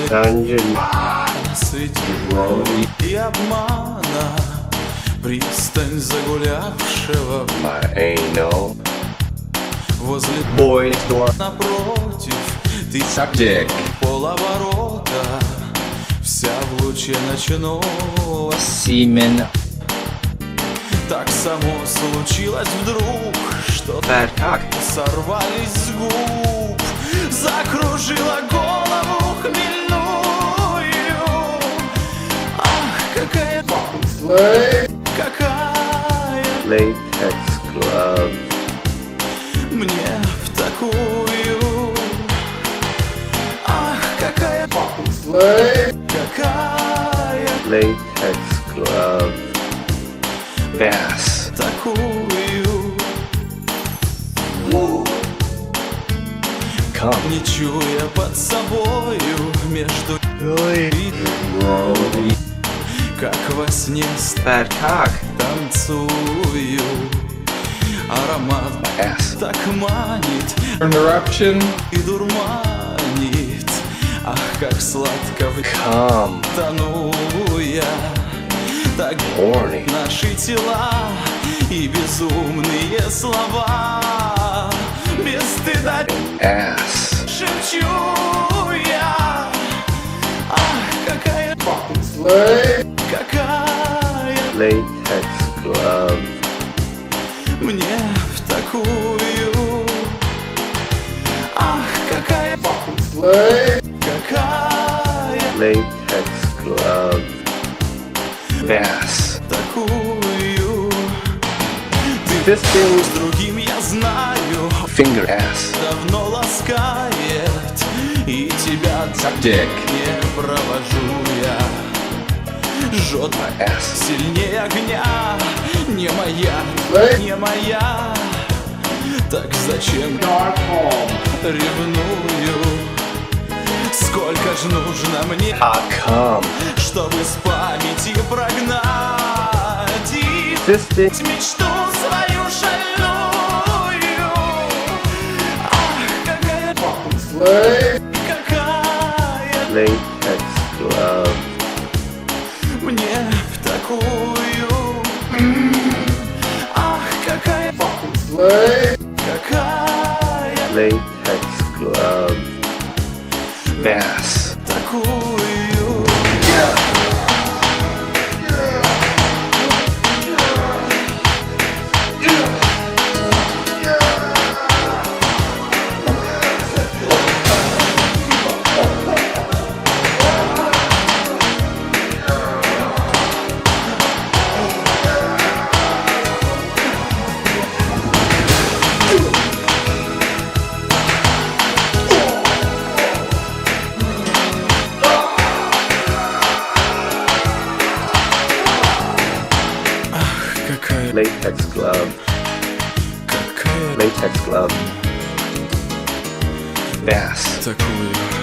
Dungeon. И обмана, пристань загулявшего My anal. возле Boys door. напротив. Ты Suck dick. полоборота, вся в луче ночного. Semen. Так само случилось вдруг, что Bad cock. сорвались с губ, закружила голову хмельную. Ах, какая какая Latex glove. мне в такую. Ах, какая какая Latex glove. Bass. такую. Come. Не чуя под собою между как во сне Bad cock. танцую. Аромат Ass. так манит Interruption. и дурманит. Ах, как сладко Come. тону я. Так Horny. наши тела и безумные слова. Без стыда Ass. шепчу я. Ах, какая какая Latex glove. мне в такую. Ах, какая какая Latex glove. Bass. такую. Ты Fisting. с другим, я знаю, Finger ass. давно ласкает, и тебя Suck dick. не провожу я. Жжет My ass. сильнее огня, не моя, не моя. Так зачем ревную? Сколько ж нужно мне, Come. чтобы с памяти прогнать и Fisting. мечту свою шальную. Ах, какая какая Latex glove. мне в такую. Ах, какая какая Latex glove. Bass. такую. Какая Latex glove. какая Latex glove. Bass. такую.